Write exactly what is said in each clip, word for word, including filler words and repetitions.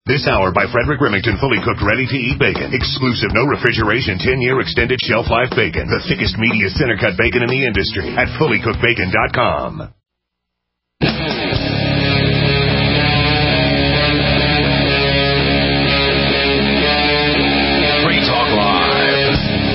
This hour by Frederick Remington, fully cooked, ready-to-eat bacon. Exclusive, no refrigeration, ten-year extended shelf life bacon. The thickest, meatiest, center-cut bacon in the industry at fully cooked bacon dot com. Free Talk Live.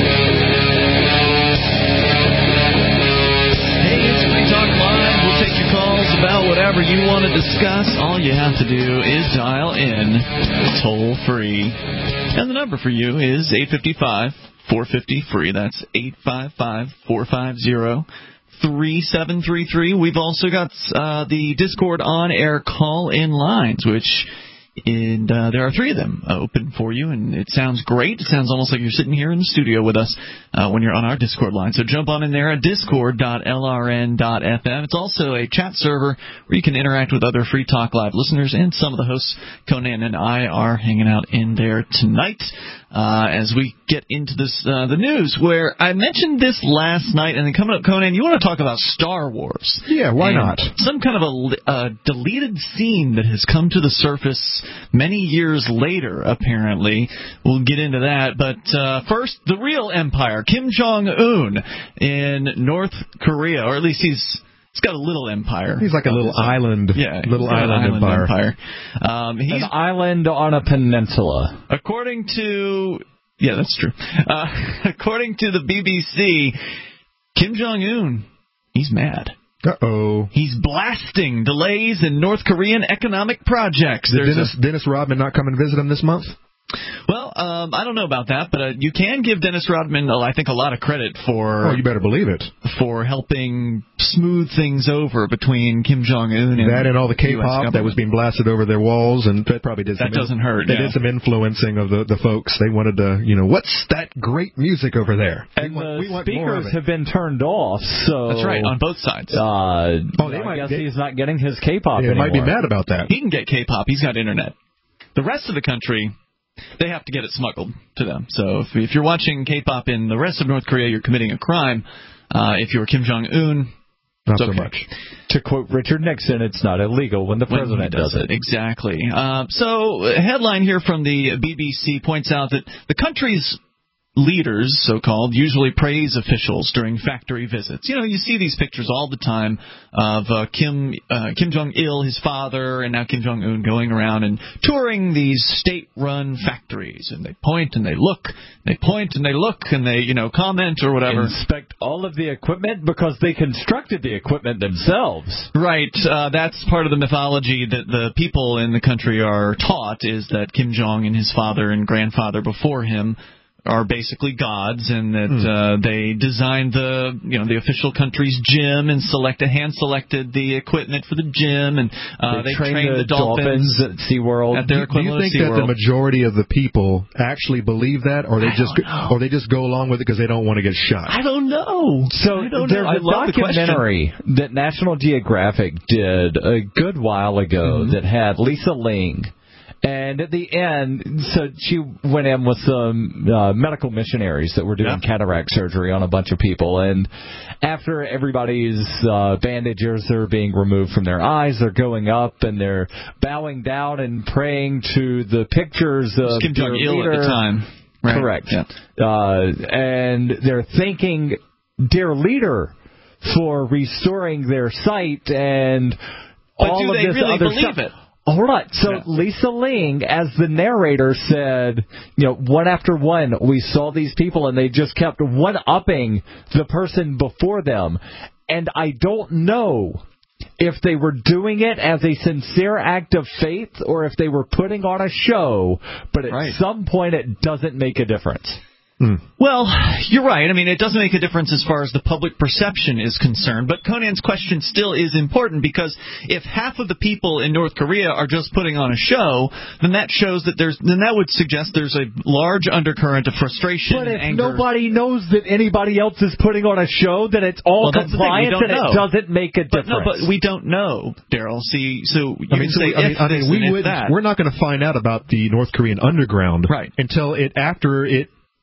Hey, it's Free Talk Live. We'll take your calls about whatever you want to discuss. All you have to do is dial in toll free. And the number for you is eight five five, four five zero, free. That's eight five five, four five zero, three seven three three. We've also got uh, the Discord on-air call-in lines, which... And uh, there are three of them uh, open for you, and it sounds great. It sounds almost like you're sitting here in the studio with us uh, when you're on our Discord line. So jump on in there at discord dot l r n dot f m. It's also a chat server where you can interact with other Free Talk Live listeners, and some of the hosts, Conan and I, are hanging out in there tonight uh, as we get into this uh, the news, where I mentioned this last night, and then coming up, Conan, you want to talk about Star Wars. Yeah, why and not? Some kind of a uh, deleted scene that has come to the surface many years later, apparently. We'll get into that. But uh, first, the real empire, Kim Jong-un in North Korea, or at least he's he's got a little empire. He's like a little island, yeah, little island, island empire. empire. Um, he's, An island on a peninsula. According to... Yeah, that's true. Uh, according to the B B C, Kim Jong-un, he's mad. Uh-oh. He's blasting delays in North Korean economic projects. Did Dennis, a... Dennis Rodman not come and visit him this month? Well, um, I don't know about that, but uh, you can give Dennis Rodman, uh, I think, a lot of credit for... Oh, you better believe it. ...for helping smooth things over between Kim Jong-un and... That and all the K-pop that was being blasted over their walls, and that probably did some... That doesn't hurt, They yeah. did some influencing of the, the folks. They wanted to, you know, what's that great music over there? And we want, the we want more speakers of it. have been turned off, so... That's right, on both sides. Uh, oh, they I might, guess they, he's not getting his K-pop They anymore. might be mad about that. He can get K-pop. He's got internet. The rest of the country... They have to get it smuggled to them. So if, if you're watching K-pop in the rest of North Korea, you're committing a crime. Uh, if you're Kim Jong-un, not so okay. much. To quote Richard Nixon, it's not illegal when the when president does, does it. it. Exactly. Uh, so a headline here from the B B C points out that the country's leaders, so-called, usually praise officials during factory visits. You know, you see these pictures all the time of uh, Kim uh, Kim Jong-il, his father, and now Kim Jong-un going around and touring these state-run factories. And they point and they look, they point and they look, and they, you know, comment or whatever. Inspect all of the equipment because they constructed the equipment themselves. Right. Uh, that's part of the mythology that the people in the country are taught, is that Kim Jong and his father and grandfather before him are basically gods, and that hmm. uh, they designed the you know the official country's gym and selected hand selected the equipment for the gym, and uh, they, they trained, trained the, the dolphins, dolphins at SeaWorld. At their Do you equivalent think at that the SeaWorld. majority of the people actually believe that, or they I just don't know. or they just go along with it because they don't want to get shot? I don't know. So I don't there's know. I a love documentary that National Geographic did a good while ago mm-hmm. that had Lisa Ling. And at the end, so she went in with some uh, medical missionaries that were doing yeah. cataract surgery on a bunch of people. And after everybody's uh, bandages are being removed from their eyes, they're going up and they're bowing down and praying to the pictures of Kim their Jong-il leader. at the time. Right. Correct. Yeah. Uh, and they're thanking dear leader for restoring their sight and but all do of they this really other believe stuff. it? All right. So yeah. Lisa Ling, as the narrator, said, you know, one after one, we saw these people and they just kept one-upping the person before them. And I don't know if they were doing it as a sincere act of faith or if they were putting on a show, but at right. some point it doesn't make a difference. Hmm. Well, you're right. I mean, it doesn't make a difference as far as the public perception is concerned, but Conan's question still is important, because if half of the people in North Korea are just putting on a show, then that shows that there's then that would suggest there's a large undercurrent of frustration But and if anger. nobody knows that anybody else is putting on a show, then it's all well, compliance and know. it doesn't make a but, difference. No, but we don't know, Daryl. See, so you I mean, can so say we, I mean, if I mean, this we and if wouldn't- that. we're not going to find out about the North Korean underground right. until it after it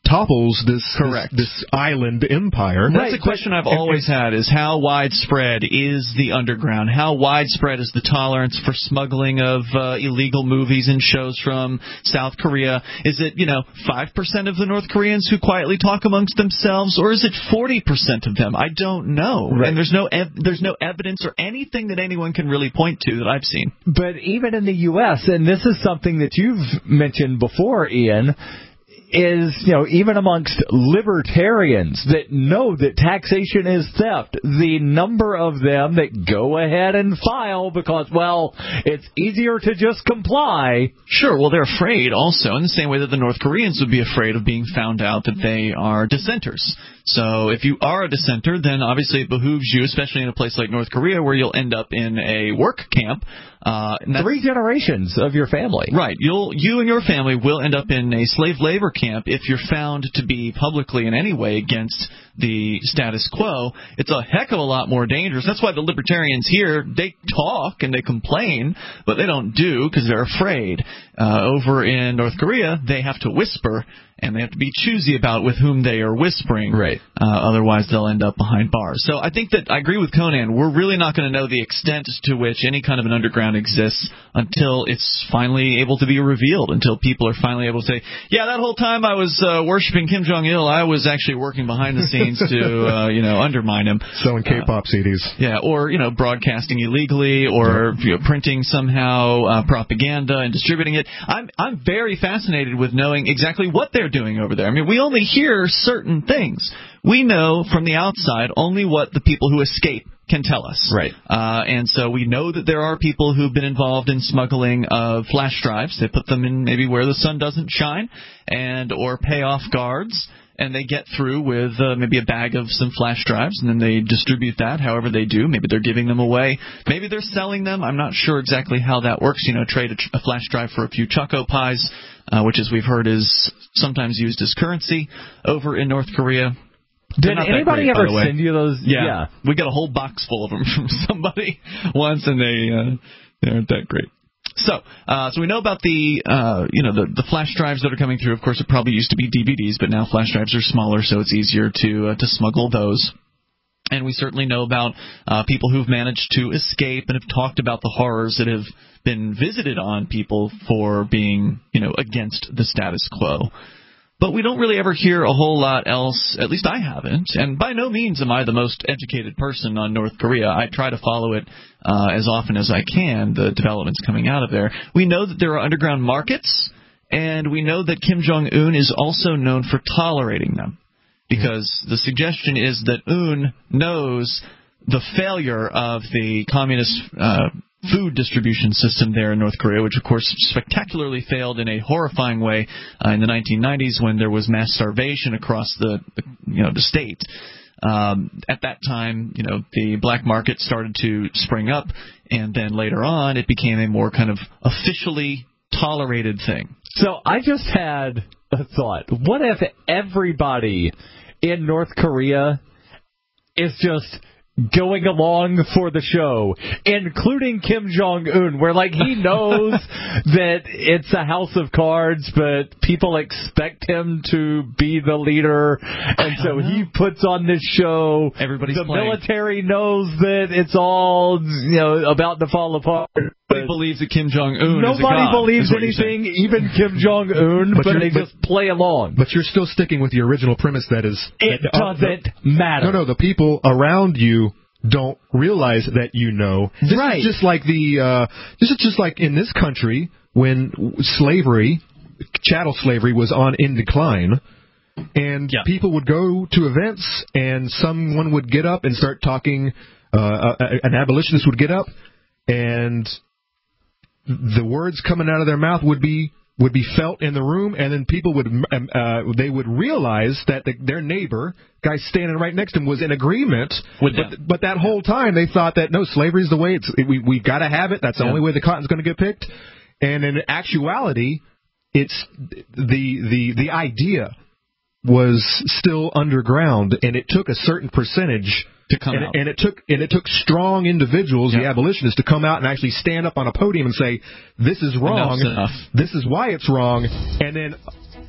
topples this Correct. this, this island empire. That's a question I've always had, is how widespread is the underground? How widespread is the tolerance for smuggling of uh, illegal movies and shows from South Korea? Is it, you know, five percent of the North Koreans who quietly talk amongst themselves, or is it forty percent of them? I don't know. Right. And there's no ev- there's no evidence or anything that anyone can really point to that I've seen. But even in the U S, and this is something that you've mentioned before, Ian, is, you know, even amongst libertarians that know that taxation is theft, the number of them that go ahead and file because, well, it's easier to just comply. Sure, well, they're afraid also, in the same way that the North Koreans would be afraid of being found out that they are dissenters. So if you are a dissenter, then obviously it behooves you, especially in a place like North Korea, where you'll end up in a work camp. Uh, Three generations of your family. Right. You'll, you and your family will end up in a slave labor camp if you're found to be publicly in any way against the status quo. It's a heck of a lot more dangerous. That's why the libertarians here, they talk and they complain, but they don't do because they're afraid. Uh, over in North Korea, they have to whisper, and they have to be choosy about with whom they are whispering. Right. Uh, otherwise, they'll end up behind bars. So I think that I agree with Conan. We're really not going to know the extent to which any kind of an underground exists until it's finally able to be revealed, until people are finally able to say, yeah, that whole time I was uh, worshiping Kim Jong-il, I was actually working behind the scenes to, uh, you know, undermine him. Selling K-pop uh, C Ds. Yeah, or, you know, broadcasting illegally, or you know, printing somehow uh, propaganda and distributing it. I'm I'm very fascinated with knowing exactly what they're doing over there. I mean, we only hear certain things. We know from the outside only what the people who escape can tell us. Right. Uh, and so we know that there are people who've been involved in smuggling of flash drives. They put them in maybe where the sun doesn't shine, and or pay off guards. And they get through with uh, maybe a bag of some flash drives, and then they distribute that however they do. Maybe they're giving them away. Maybe they're selling them. I'm not sure exactly how that works. You know, trade a, a flash drive for a few Choco Pies, uh, which, as we've heard, is sometimes used as currency over in North Korea. Did anybody great, ever send you those? Yeah. yeah. We got a whole box full of them from somebody once, and they, uh, they aren't that great. So, uh, so we know about the, uh, you know, the, the flash drives that are coming through. Of course, it probably used to be D V Ds, but now flash drives are smaller, so it's easier to uh, to smuggle those. And we certainly know about uh, people who've managed to escape and have talked about the horrors that have been visited on people for being, you know, against the status quo. But we don't really ever hear a whole lot else, at least I haven't, and by no means am I the most educated person on North Korea. I try to follow it uh, as often as I can, the developments coming out of there. We know that there are underground markets, and we know that Kim Jong-un is also known for tolerating them, because the suggestion is that Un knows the failure of the communist uh food distribution system there in North Korea, which, of course, spectacularly failed in a horrifying way uh, in the nineteen nineties when there was mass starvation across the, the you know, the state. Um, at that time, you know, the black market started to spring up, and then later on it became a more kind of officially tolerated thing. So I just had a thought. What if everybody in North Korea is just going along for the show, including Kim Jong-un, where, like, he knows that it's a house of cards, but people expect him to be the leader, and so know. he puts on this show. Everybody's the playing. military knows that it's all, you know, about to fall apart. Nobody believes that Kim Jong-un Nobody is a god, believes anything, even Kim Jong-un, but, but they but, just play along. But you're still sticking with the original premise that is... It that, doesn't uh, matter. No, no, the people around you don't realize that you know. This right. is just like the... Uh, this is just like in this country when slavery, chattel slavery, was on in decline, and yeah. people would go to events, and someone would get up and start talking... Uh, an abolitionist would get up, and... the words coming out of their mouth would be would be felt in the room, and then people would uh, they would realize that the, their neighbor, guy standing right next to them, was in agreement with but, but that whole time they thought that no, slavery is the way. It's we we got to have it. That's the yeah. only way the cotton's going to get picked. And in actuality, it's the the the idea was still underground, and it took a certain percentage. To come and, out. It, and it took and it took strong individuals, yeah. the abolitionists, to come out and actually stand up on a podium and say, "This is wrong. Enough's enough. This is why it's wrong." And then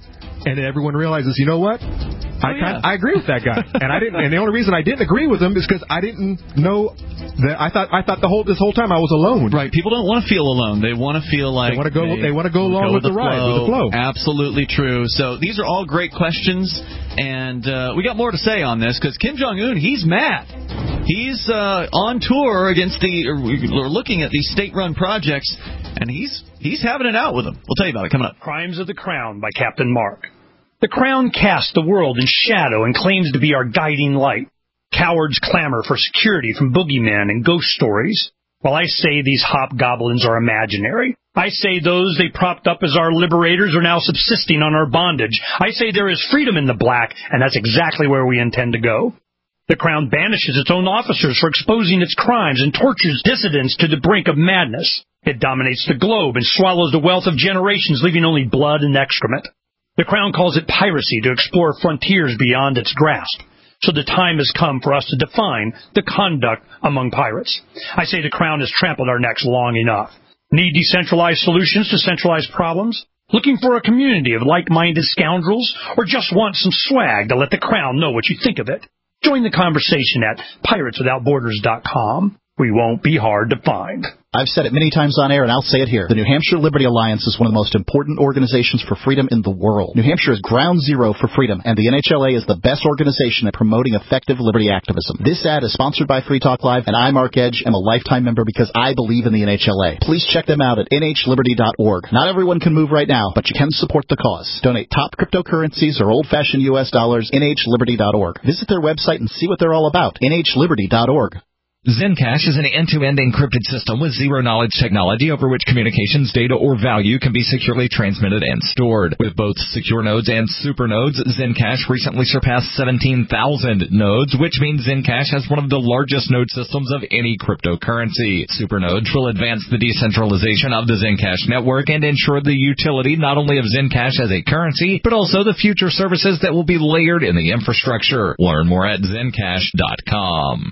and then everyone realizes, you know what? I oh, yeah. kind, I agree with that guy, and I didn't. And the only reason I didn't agree with him is because I didn't know that. I thought I thought the whole this whole time I was alone. Right. People don't want to feel alone. They want to feel like they want to go. They, they want to go along go with, with the ride, with the flow. Absolutely true. So these are all great questions, and uh, we got more to say on this because Kim Jong Un, he's mad. He's uh, on tour against the, or looking at these state-run projects, and he's he's having it out with them. We'll tell you about it coming up. Crimes of the Crown by Captain Mark. The Crown casts the world in shadow and claims to be our guiding light. Cowards clamor for security from boogeymen and ghost stories, while I say these hobgoblins are imaginary. I say those they propped up as our liberators are now subsisting on our bondage. I say there is freedom in the black, and that's exactly where we intend to go. The Crown banishes its own officers for exposing its crimes and tortures dissidents to the brink of madness. It dominates the globe and swallows the wealth of generations, leaving only blood and excrement. The Crown calls it piracy to explore frontiers beyond its grasp. So the time has come for us to define the conduct among pirates. I say the Crown has trampled our necks long enough. Need decentralized solutions to centralized problems? Looking for a community of like-minded scoundrels? Or just want some swag to let the Crown know what you think of it? Join the conversation at pirates without borders dot com. We won't be hard to find. I've said it many times on air, and I'll say it here. The New Hampshire Liberty Alliance is one of the most important organizations for freedom in the world. New Hampshire is ground zero for freedom, and the N H L A is the best organization at promoting effective liberty activism. This ad is sponsored by Free Talk Live, and I, Mark Edge, am a lifetime member because I believe in the N H L A. Please check them out at N H liberty dot org. Not everyone can move right now, but you can support the cause. Donate top cryptocurrencies or old-fashioned U S dollars, N H liberty dot org. Visit their website and see what they're all about, N H liberty dot org. Zencash is an end-to-end encrypted system with zero-knowledge technology over which communications, data, or value can be securely transmitted and stored. With both secure nodes and super nodes, Zencash recently surpassed seventeen thousand nodes, which means Zencash has one of the largest node systems of any cryptocurrency. Super nodes will advance the decentralization of the Zencash network and ensure the utility not only of Zencash as a currency, but also the future services that will be layered in the infrastructure. Learn more at zencash dot com.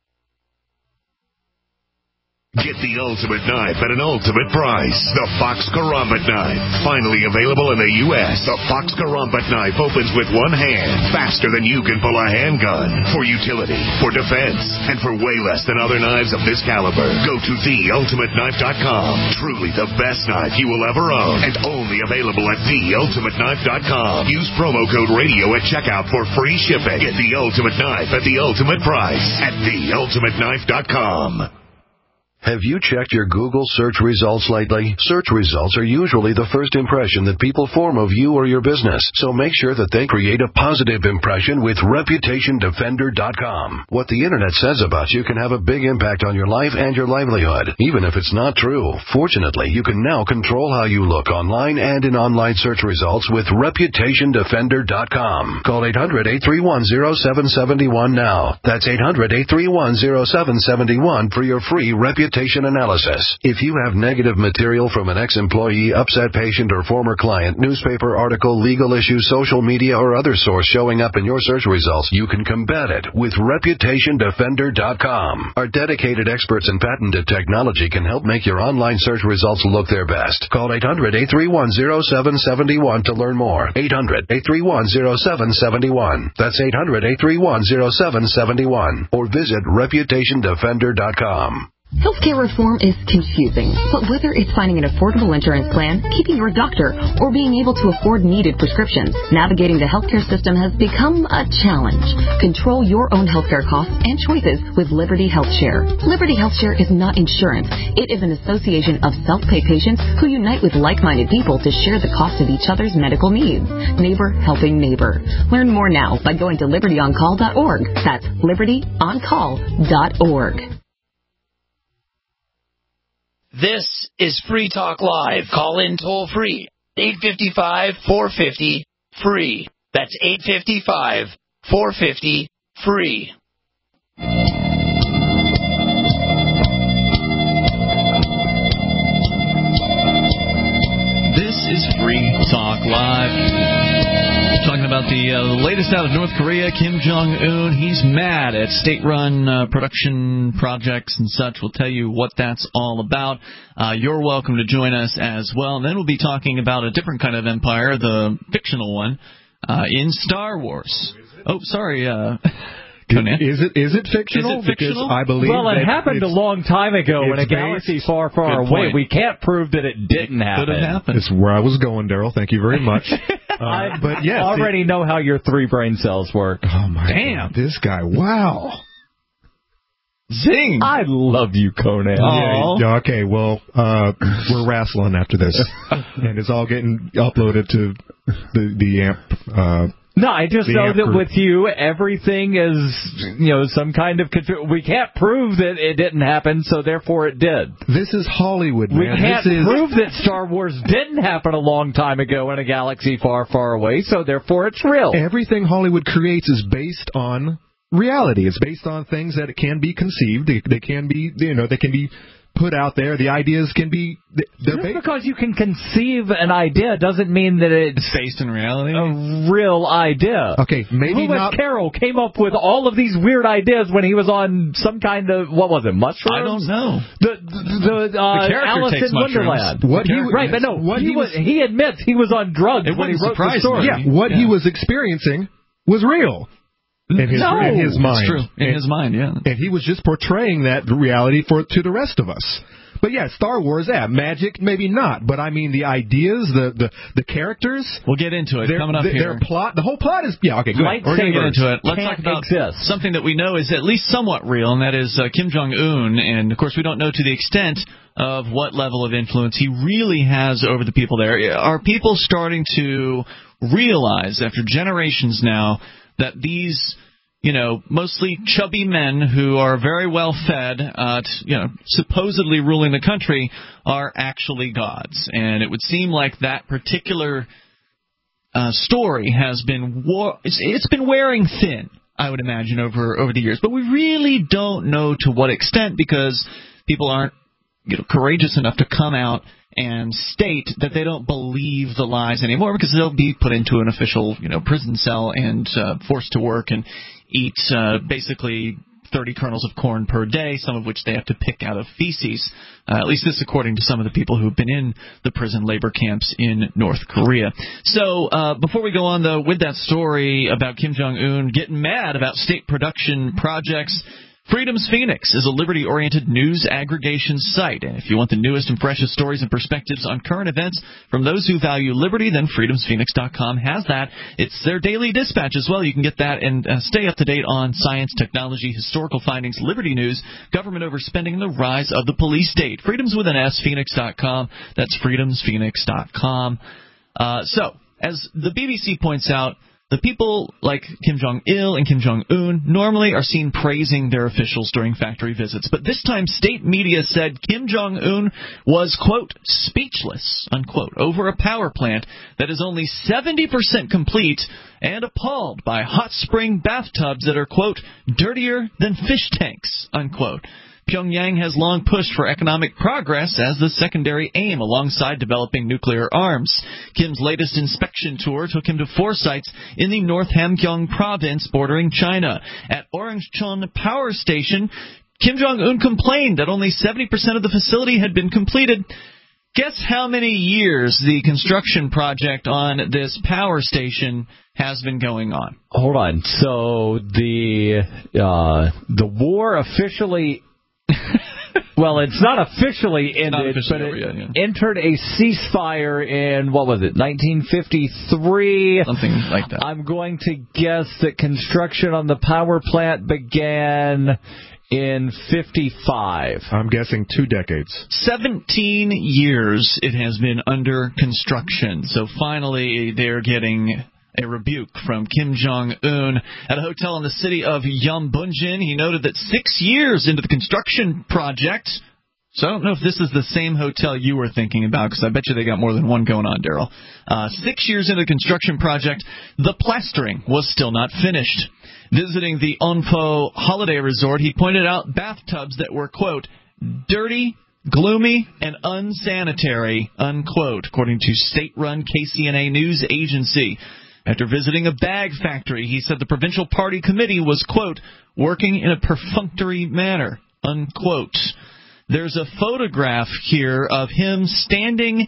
Get the ultimate knife at an ultimate price. The Fox Karambit knife. Finally available in the U S The Fox Karambit knife opens with one hand, faster than you can pull a handgun. For utility, for defense, and for way less than other knives of this caliber. Go to the ultimate knife dot com. Truly the best knife you will ever own. And only available at the ultimate knife dot com. Use promo code radio at checkout for free shipping. Get the ultimate knife at the ultimate price at the ultimate knife dot com. Have you checked your Google search results lately? Search results are usually the first impression that people form of you or your business, so make sure that they create a positive impression with reputation defender dot com. What the Internet says about you can have a big impact on your life and your livelihood, even if it's not true. Fortunately, you can now control how you look online and in online search results with reputation defender dot com. Call eight hundred, eight three one, zero seven seven one now. That's eight hundred, eight three one, zero seven seven one for your free reputation analysis. If you have negative material from an ex-employee, upset patient, or former client, newspaper article, legal issue, social media, or other source showing up in your search results, you can combat it with reputation defender dot com. Our dedicated experts in patented technology can help make your online search results look their best. Call eight hundred, eight three one, zero seven seven one to learn more. eight hundred, eight three one, zero seven seven one. That's eight hundred, eight three one, zero seven seven one. Or visit reputation defender dot com. Healthcare reform is confusing, but whether it's finding an affordable insurance plan, keeping your doctor, or being able to afford needed prescriptions, navigating the healthcare system has become a challenge. Control your own healthcare costs and choices with Liberty HealthShare. Liberty HealthShare is not insurance. It is an association of self-pay patients who unite with like-minded people to share the cost of each other's medical needs. Neighbor helping neighbor. Learn more now by going to liberty on call dot org. That's liberty on call dot org. This is Free Talk Live. Call in toll free. eight five five, four five zero, free. That's eight five five, four five zero, free. This is Free Talk Live. Talking about the uh, latest out of North Korea, Kim Jong-un. He's mad at state-run uh, production projects and such. We'll tell you what that's all about. Uh, you're welcome to join us as well. And then we'll be talking about a different kind of empire, the fictional one, uh, in Star Wars. Oh, sorry, uh... Is it is it fictional? Is it fictional? Because I believe well, it happened a long time ago in a based, galaxy far, far away. We can't prove that it didn't it happen. Could have happened. It's where I was going, Daryl. Thank you very much. uh, I but yes, already it, know how your three brain cells work. Oh my Damn. God, this guy! Wow. Zing! I love you, Conan. Yeah, okay, well, uh, we're wrestling after this, and it's all getting uploaded to the the amp. Uh, No, I just The know that group. with you, everything is, you know, some kind of... Conf- we can't prove that it didn't happen, so therefore it did. This is Hollywood, man. We can't this is... prove that Star Wars didn't happen a long time ago in a galaxy far, far away, so therefore it's real. Everything Hollywood creates is based on reality. It's based on things that can be conceived. They, they can be, you know, they can be put out there. The ideas can be... They're Just based... because you can conceive an idea doesn't mean that it's It's based in reality? a real idea. Okay, maybe Lewis not... Carroll came up with all of these weird ideas when he was on some kind of, what was it, mushrooms? I don't know. The the, the, uh, The character Alice takes in Wonderland. What he, Right, but no, what he, he was, was... he admits he was on drugs It when he wouldn't wrote the surprise story. me. Yeah, what Yeah. he was experiencing was real. In his, No, in his mind. It's true. In and, his mind, yeah. And he was just portraying that reality for to the rest of us. But yeah, Star Wars, yeah, magic, maybe not. But I mean, the ideas, the the, the characters. We'll get into it their, coming up their, here. Their plot, the whole plot is yeah. Okay, good. We're going to get into it. Let's can't talk about exist. something that we know is at least somewhat real, and that is uh, Kim Jong-un. And of course, we don't know to the extent of what level of influence he really has over the people there. Are people starting to realize, after generations now, that these, you know, mostly chubby men who are very well fed, uh, t- you know, supposedly ruling the country, are actually gods? And it would seem like that particular uh, story has been war- it's, it's been wearing thin, I would imagine, over over the years. But we really don't know to what extent, because people aren't, you know, courageous enough to come out and state that they don't believe the lies anymore, because they'll be put into an official, you know, prison cell and uh, forced to work and eat uh, basically thirty kernels of corn per day, some of which they have to pick out of feces. Uh, at least this according to some of the people who've been in the prison labor camps in North Korea. So uh, before we go on, though, with that story about Kim Jong-un getting mad about state production projects, Freedom's Phoenix is a liberty-oriented news aggregation site, and if you want the newest and freshest stories and perspectives on current events from those who value liberty, then freedoms phoenix dot com has that. It's their daily dispatch as well. You can get that and uh, stay up to date on science, technology, historical findings, liberty news, government overspending, and the rise of the police state. Freedoms with an S, phoenix dot com. That's freedoms phoenix dot com. Uh, so, as the B B C points out, the people like Kim Jong-il and Kim Jong-un normally are seen praising their officials during factory visits. But this time, state media said Kim Jong-un was, quote, speechless, unquote, over a power plant that is only seventy percent complete, and appalled by hot spring bathtubs that are, quote, dirtier than fish tanks, unquote. Pyongyang has long pushed for economic progress as the secondary aim alongside developing nuclear arms. Kim's latest inspection tour took him to four sites in the North Hamgyong province bordering China. At Orangchon Power Station, Kim Jong-un complained that only seventy percent of the facility had been completed. Guess how many years the construction project on this power station has been going on? Hold on. So the uh, the war officially... Well, it's not officially ended, not officially but over it yet, yeah. entered a ceasefire in, what was it, nineteen fifty-three? Something like that. I'm going to guess that construction on the power plant began in fifty-five. I'm guessing two decades. Seventeen years it has been under construction. So finally they're getting a rebuke from Kim Jong-un. At a hotel in the city of Yeonbunjin, he noted that six years into the construction project, so I don't know if this is the same hotel you were thinking about, because I bet you they got more than one going on, Daryl. Uh, six years into the construction project, the plastering was still not finished. Visiting the Onpo holiday resort, he pointed out bathtubs that were, quote, dirty, gloomy, and unsanitary, unquote, according to state-run K C N A news agency. After visiting a bag factory, he said the provincial party committee was, quote, working in a perfunctory manner, unquote. There's a photograph here of him standing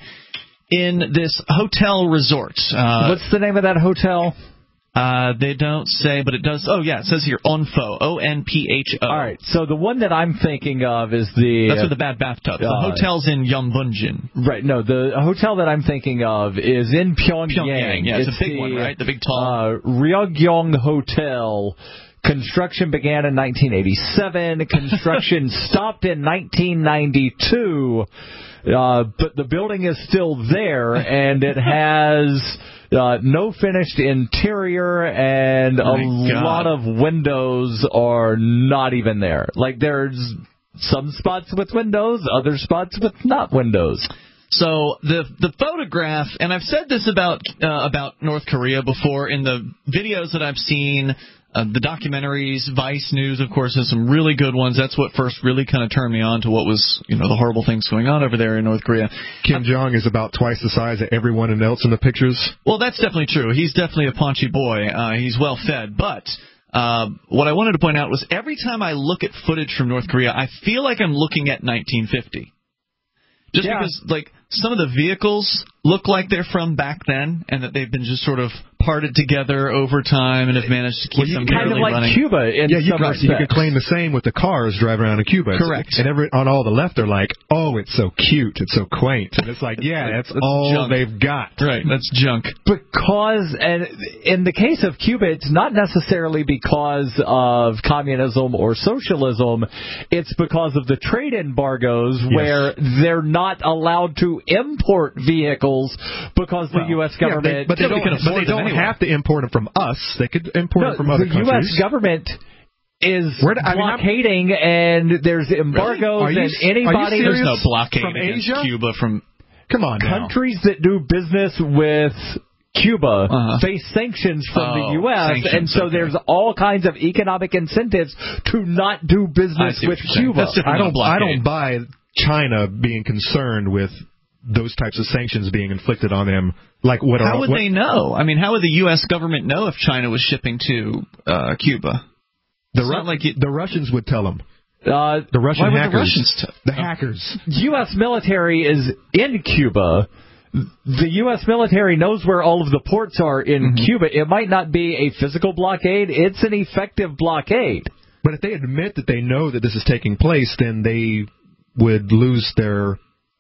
in this hotel resort. Uh, What's the name of that hotel? Uh, they don't say, but it does. Oh, yeah, it says here, Onpho, O N P H O. All right, so the one that I'm thinking of is the... That's with the bad bathtub. The uh, hotel's in Yeongbunjin. Right, no, the hotel that I'm thinking of is in Pyongyang. Pyongyang, yeah, it's, it's a big the, one, right? The big tall... Uh, Ryeogyong Hotel. Construction began in nineteen eighty-seven. Construction stopped in nineteen ninety-two. Uh, but the building is still there, and it has... Uh, no finished interior, and oh a lot of windows are not even there. Like, there's some spots with windows, other spots with not windows. So the the photograph, and I've said this about uh, about North Korea before in the videos that I've seen, uh, the documentaries, Vice News, of course, has some really good ones. That's what first really kind of turned me on to what was, you know, the horrible things going on over there in North Korea. Kim Jong is about twice the size of everyone else in the pictures. Well, that's definitely true. He's definitely a paunchy boy. Uh, he's well fed, but. Uh, what I wanted to point out was every time I look at footage from North Korea, I feel like I'm looking at nineteen fifty. Just yeah. because, like, some of the vehicles look like they're from back then, and that they've been just sort of parted together over time and have managed to keep well, them kind barely of like running. Cuba in yeah, you some could, respects. you could claim the same with the cars driving around in Cuba. Correct. And every, on all the left, they're like, oh, it's so cute, it's so quaint. And it's like, yeah, that's, that's all junk. they've got. Right, that's junk. Because, and in the case of Cuba, it's not necessarily because of communism or socialism. It's because of the trade embargoes yes. where they're not allowed to import vehicles because well, the U S government... Yeah, they, but they don't, but they don't anyway. have to import them from us. They could import no, them from other the countries. The U S government is Where do, I blockading, mean, and there's embargoes, really? and you, anybody... There's no blockade from against Asia? Cuba from... Come on now. Countries that do business with Cuba uh-huh. face sanctions from oh, the U S, and so okay. there's all kinds of economic incentives to not do business with Cuba. I don't, I don't buy China being concerned with those types of sanctions being inflicted on them. Like what? How are, would what, they know? I mean, how would the U S government know if China was shipping to uh, Cuba? The, Ru- like it, the Russians would tell them. Uh, the Russian why hackers. Would the Russians t- the hackers. U S military is in Cuba. The U S military knows where all of the ports are in mm-hmm. Cuba. It might not be a physical blockade. It's an effective blockade. But if they admit that they know that this is taking place, then they would lose their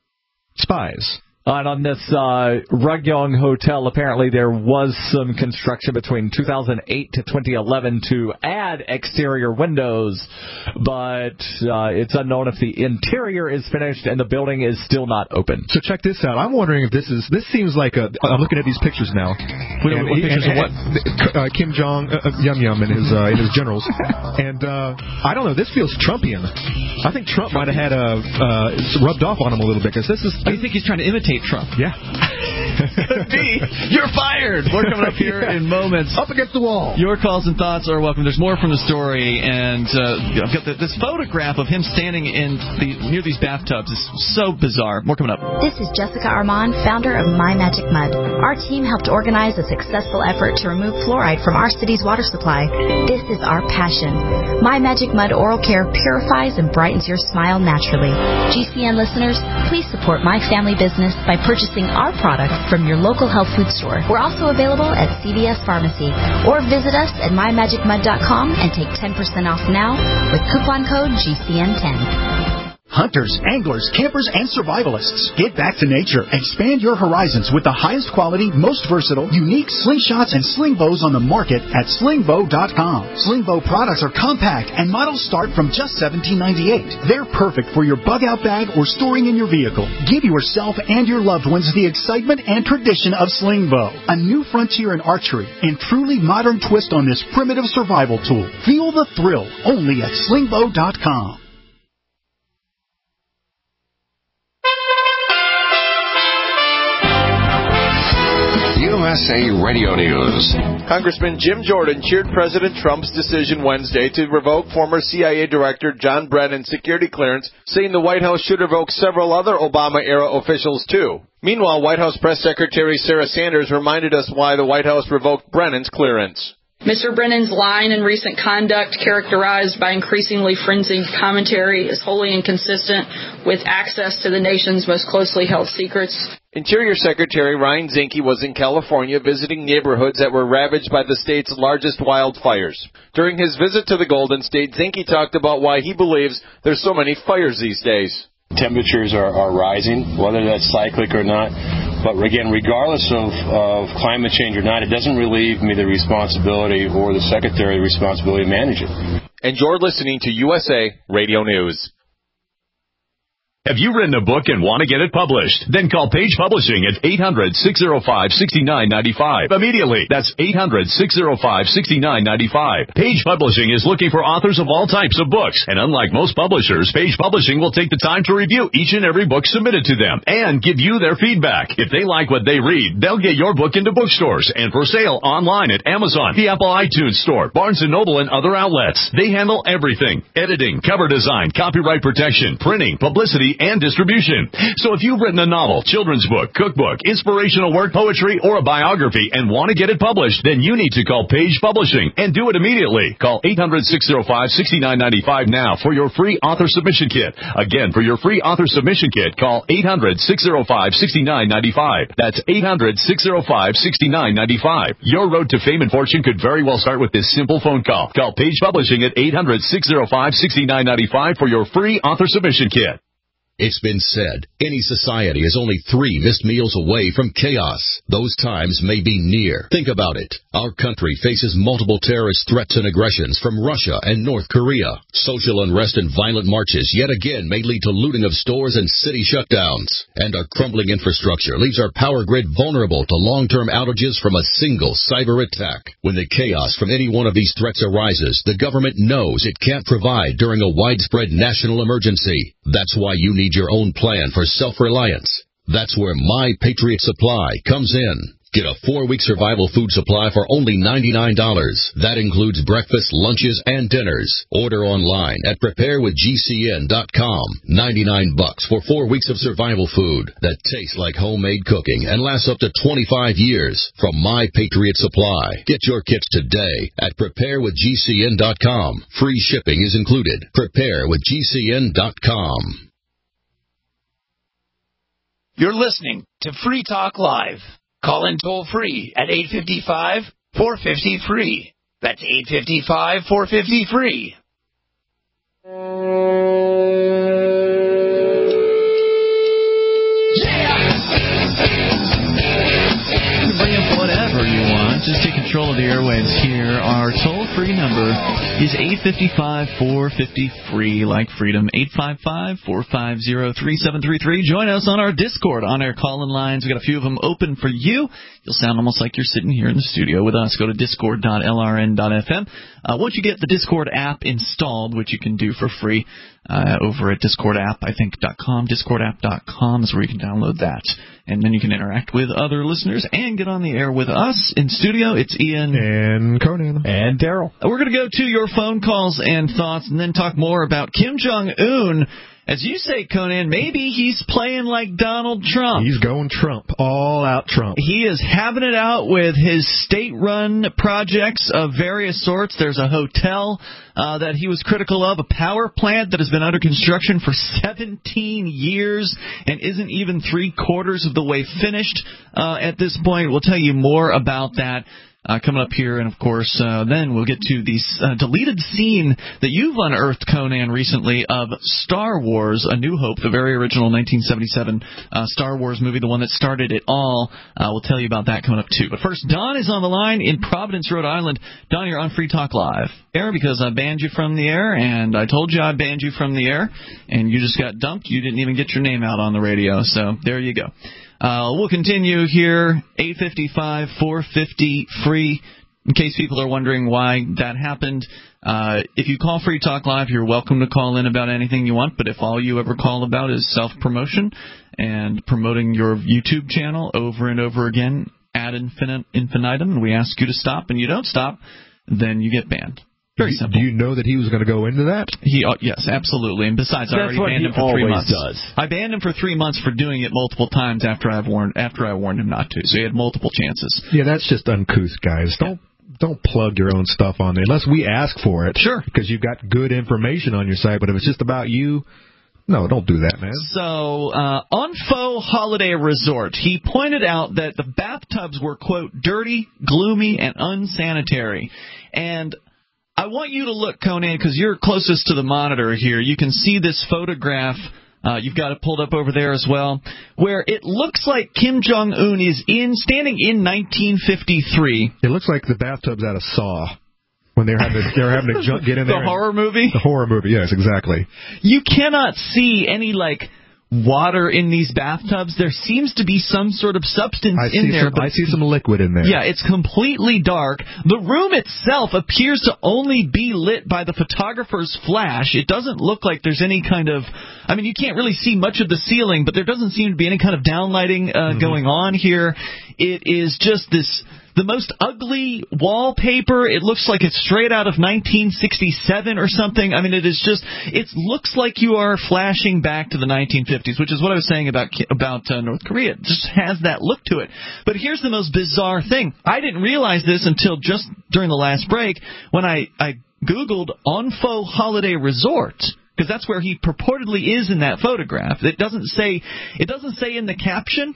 spies. And on this uh, Ryeogyong Hotel, apparently there was some construction between two thousand eight to twenty eleven to add exterior windows, but uh, it's unknown if the interior is finished and the building is still not open. So check this out. I'm wondering if this is, this seems like a, I'm looking at these pictures now. What, and, what pictures and, of what? Uh, Kim Jong, uh, Yum Yum and his, uh, and his generals. And uh, I don't know, this feels Trumpian. I think Trump might have had a, uh, rubbed off on him a little bit, because this is... I think he's trying to imitate Trump. Yeah. Could be. You're fired. We're coming up here yeah. in moments. Up against the wall. Your calls and thoughts are welcome. There's more from the story, and uh, I've got the, this photograph of him standing in the near these bathtubs. It's so bizarre. More coming up. This is Jessica Armand, founder of My Magic Mud. Our team helped organize a successful effort to remove fluoride from our city's water supply. This is our passion. My Magic Mud Oral Care purifies and brightens your smile naturally. G C N listeners, please support my family business by purchasing our products from your local health food store. We're also available at C V S Pharmacy, or visit us at my magic mud dot com and take ten percent off now with coupon code G C N ten. Hunters, anglers, campers, and survivalists. Get back to nature. Expand your horizons with the highest quality, most versatile, unique slingshots and sling bows on the market at sling bow dot com. Sling bow products are compact and models start from just seventeen ninety-eight. They're perfect for your bug-out bag or storing in your vehicle. Give yourself and your loved ones the excitement and tradition of sling bow. A new frontier in archery and truly modern twist on this primitive survival tool. Feel the thrill only at sling bow dot com. S A Radio News. Congressman Jim Jordan cheered President Trump's decision Wednesday to revoke former C I A Director John Brennan's security clearance, saying the White House should revoke several other Obama-era officials, too. Meanwhile, White House Press Secretary Sarah Sanders reminded us why the White House revoked Brennan's clearance. Mister Brennan's line and recent conduct, characterized by increasingly frenzied commentary, is wholly inconsistent with access to the nation's most closely held secrets. Interior Secretary Ryan Zinke was in California visiting neighborhoods that were ravaged by the state's largest wildfires. During his visit to the Golden State, Zinke talked about why he believes there's so many fires these days. Temperatures are, are rising, whether that's cyclic or not. But again, regardless of, of climate change or not, it doesn't relieve me the responsibility or the Secretary the responsibility to manage it. And you're listening to U S A Radio News. Have you written a book and want to get it published? Then call Page Publishing at eight hundred, six oh five, six nine nine five immediately. That's eight hundred, six oh five, six nine nine five. Page Publishing is looking for authors of all types of books. And unlike most publishers, Page Publishing will take the time to review each and every book submitted to them and give you their feedback. If they like what they read, they'll get your book into bookstores and for sale online at Amazon, the Apple iTunes Store, Barnes and Noble, and other outlets. They handle everything: editing, cover design, copyright protection, printing, publicity, and distribution. So if you've written a novel, children's book, cookbook, inspirational work, poetry, or a biography and want to get it published, then you need to call Page Publishing and do it immediately. Call eight hundred, six oh five, six nine nine five now for your free author submission kit. Again, for your free author submission kit, call eight hundred, six oh five, six nine nine five. That's eight hundred, six oh five, six nine nine five. Your road to fame and fortune could very well start with this simple phone call. Call Page Publishing at eight hundred, six oh five, six nine nine five for your free author submission kit. It's been said, any society is only three missed meals away from chaos. Those times may be near. Think about it. Our country faces multiple terrorist threats and aggressions from Russia and North Korea. Social unrest and violent marches yet again may lead to looting of stores and city shutdowns. And our crumbling infrastructure leaves our power grid vulnerable to long-term outages from a single cyber attack. When the chaos from any one of these threats arises, the government knows it can't provide during a widespread national emergency. That's why you need your own plan for self-reliance. That's where My Patriot Supply comes in. Get a four-week survival food supply for only ninety-nine dollars. That includes breakfast, lunches, and dinners. Order online at prepare with G C N dot com. ninety-nine bucks for four weeks of survival food that tastes like homemade cooking and lasts up to twenty-five years from My Patriot Supply. Get your kits today at prepare with G C N dot com. Free shipping is included. prepare with G C N dot com. You're listening to Free Talk Live. Call in toll free at eight five five, four five zero, free. That's eight five five, four five zero, free. Bring up whatever you want. Just take control of the airwaves here. Our toll-free number is eight five five, four five zero, free, like freedom. eight five five, four five zero, three seven three three. Join us on our Discord on-air call-in lines. We've got a few of them open for you. You'll sound almost like you're sitting here in the studio with us. Go to discord dot L R N dot F M. Uh, once you get the Discord app installed, which you can do for free uh, over at discord app, I think, .com, discord app dot com is where you can download that. And then you can interact with other listeners and get on the air with us in studio. It's Ian. And Conan. And Daryl. We're going to go to your phone calls and thoughts and then talk more about Kim Jong-un. As you say, Conan, maybe he's playing like Donald Trump. He's going Trump, all out Trump. He is having it out with his state-run projects of various sorts. There's a hotel uh, that he was critical of, a power plant that has been under construction for seventeen years and isn't even three-quarters of the way finished uh, at this point. We'll tell you more about that. Uh, coming up here, and of course, uh, then we'll get to the uh, deleted scene that you've unearthed, Conan, recently of Star Wars: A New Hope, the very original nineteen seventy-seven uh, Star Wars movie, the one that started it all. Uh, we'll tell you about that coming up too. But first, Don is on the line in Providence, Rhode Island. Don, you're on Free Talk Live. Air because I banned you from the air, and I told you I banned you from the air, and you just got dumped. You didn't even get your name out on the radio, so there you go. Uh, we'll continue here, eight five five, four five zero, free, in case people are wondering why that happened. Uh, if you call Free Talk Live, you're welcome to call in about anything you want, but if all you ever call about is self-promotion and promoting your YouTube channel over and over again, ad infin- infinitum, and we ask you to stop, and you don't stop, then you get banned. Very do, simple. Do you know that he was going to go into that? He uh, yes, absolutely. And besides, I That's already what banned he him for three always months. does. I banned him for three months for doing it multiple times after I warned after I warned him not to. So he had multiple chances. Yeah, that's just uncouth, guys. Don't don't plug your own stuff on there unless we ask for it. Sure, because you've got good information on your site. But if it's just about you, no, don't do that, man. So, uh, Onfo Holiday Resort, he pointed out that the bathtubs were, quote, dirty, gloomy, and unsanitary. And I want you to look, Conan, because you're closest to the monitor here. You can see this photograph. Uh, you've got it pulled up over there as well, where it looks like Kim Jong-un is in standing in nineteen fifty-three. It looks like the bathtub's out of Saw. When they're having to, they're having to jump, get in there. The horror movie? The horror movie, yes, exactly. You cannot see any, like, water in these bathtubs. There seems to be some sort of substance I in see there. Some, but I see some liquid in there. Yeah, it's completely dark. The room itself appears to only be lit by the photographer's flash. It doesn't look like there's any kind of... I mean, you can't really see much of the ceiling, but there doesn't seem to be any kind of downlighting uh, mm-hmm. going on here. It is just this... The most ugly wallpaper. It looks like it's straight out of nineteen sixty-seven or something. I mean, it is just. It looks like you are flashing back to the nineteen fifties, which is what I was saying about about uh, North Korea. It just has that look to it. But here's the most bizarre thing. I didn't realize this until just during the last break when I, I Googled Onfo Holiday Resort. Because that's where he purportedly is in that photograph. It doesn't say. It doesn't say in the caption.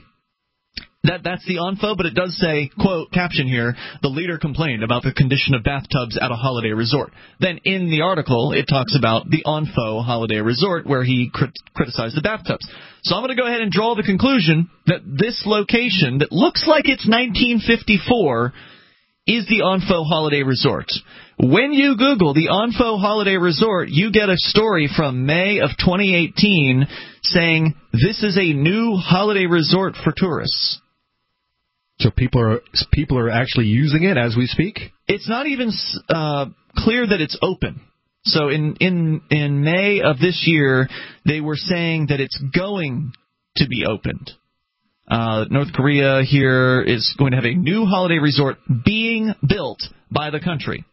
That that's the Onfo, but it does say, quote, caption here, the leader complained about the condition of bathtubs at a holiday resort. Then in the article, it talks about the Onfo Holiday Resort, where he crit- criticized the bathtubs. So I'm going to go ahead and draw the conclusion that this location, that looks like it's nineteen fifty-four, is the Onfo Holiday Resort. When you Google the Onfo Holiday Resort, you get a story from May of twenty eighteen saying this is a new holiday resort for tourists. So people are people are actually using it as we speak? It's not even uh, clear that it's open. So in, in in May of this year, they were saying that it's going to be opened. Uh, North Korea here is going to have a new holiday resort being built by the country.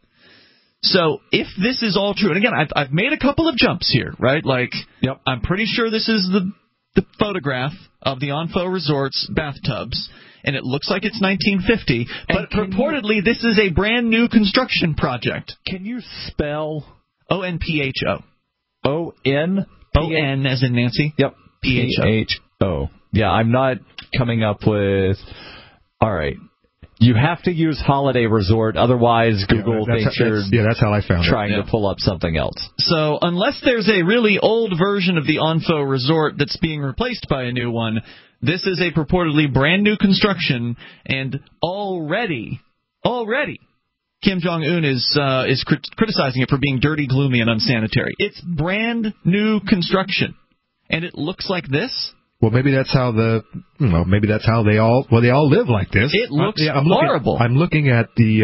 So if this is all true, and again, I've, I've made a couple of jumps here, right? Like, yep. I'm pretty sure this is the, the photograph of the Onfo Resort's bathtubs. And it looks like it's nineteen fifty, but purportedly you, this is a brand new construction project. Can you spell O N P H O? O N? O N as in Nancy? Yep. P H O. P H O. Yeah, I'm not coming up with... All right. You have to use Holiday Resort, otherwise Google yeah, thinks how, you're yeah, that's how I found trying it. to yeah. pull up something else. So unless there's a really old version of the Onfo Resort that's being replaced by a new one... This is a purportedly brand new construction, and already, already, Kim Jong-un is uh, is crit- criticizing it for being dirty, gloomy, and unsanitary. It's brand new construction, and it looks like this. Well, maybe that's how the, you know, maybe that's how they all, well, they all live like this. It looks I, yeah, I'm horrible. Looking, I'm looking at the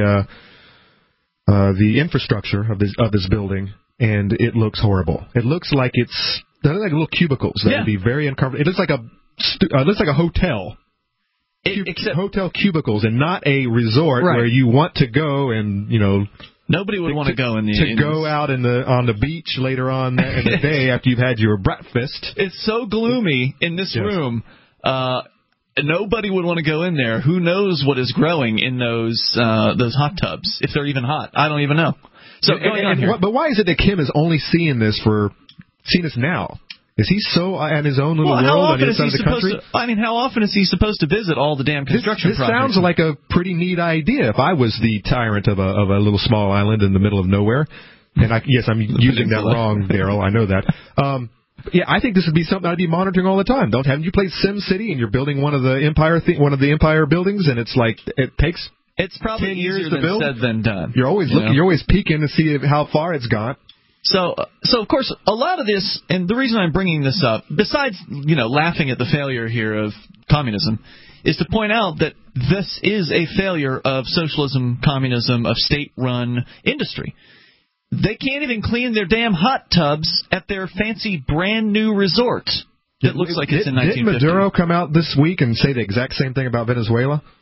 uh, uh, the infrastructure of this of this building, and it looks horrible. It looks like it's they're like little cubicles that yeah. would be very uncomfortable. It looks like a Uh, it looks like a hotel. It, except hotel cubicles and not a resort right. where you want to go and, you know... Nobody would to, want to go in the... To in go this. out in the on the beach later on in the day after you've had your breakfast. It's so gloomy in this yes. room. Uh, nobody would want to go in there. Who knows what is growing in those uh, those hot tubs, if they're even hot. I don't even know. So, and, and, and what, But why is it that Kim is only seeing this for... seeing this now? Is he so in his own little well, world on the other side of the country? To, I mean, how often is he supposed to visit all the damn construction this, this projects? This sounds like a pretty neat idea. If I was the tyrant of a of a little small island in the middle of nowhere, and I, yes, I'm using that wrong, Daryl. I know that. Um, yeah, I think this would be something I'd be monitoring all the time. Don't haven't you played Sim City and you're building one of the Empire th- one of the Empire buildings, and it's like it takes. It's probably ten easier years than to build. said than done. You're always you looking. know? You're always peeking to see if, how far it's gone. So, so of course, a lot of this, and the reason I'm bringing this up, besides, you know, laughing at the failure here of communism, is to point out that this is a failure of socialism, communism, of state-run industry. They can't even clean their damn hot tubs at their fancy brand-new resort that looks like it's in nineteen fifty. Didn't Maduro come out this week and say the exact same thing about Venezuela?